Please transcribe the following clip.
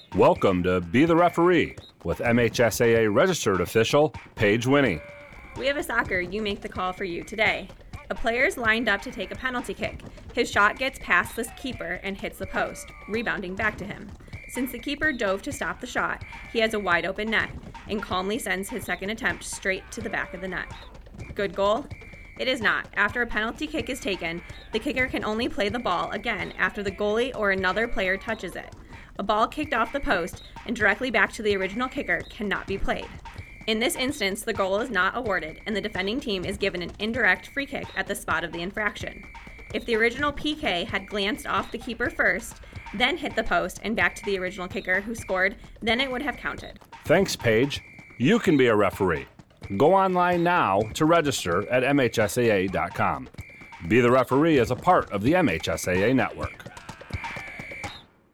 Welcome to Be the Referee with MHSAA registered official Paige Winnie. We have a soccer You Make the Call for you today. A player is lined up to take a penalty kick. His shot gets past the keeper and hits the post, rebounding back to him. Since the keeper dove to stop the shot, he has a wide open net and calmly sends his second attempt straight to the back of the net. Good goal? It is not. After a penalty kick is taken, the kicker can only play the ball again after the goalie or another player touches it. A ball kicked off the post and directly back to the original kicker cannot be played. In this instance, the goal is not awarded and the defending team is given an indirect free kick at the spot of the infraction. If the original PK had glanced off the keeper first, then hit the post and back to the original kicker who scored, then it would have counted. Thanks, Paige. You can be a referee. Go online now to register at MHSAA.com. Be the Referee is a part of the MHSAA network.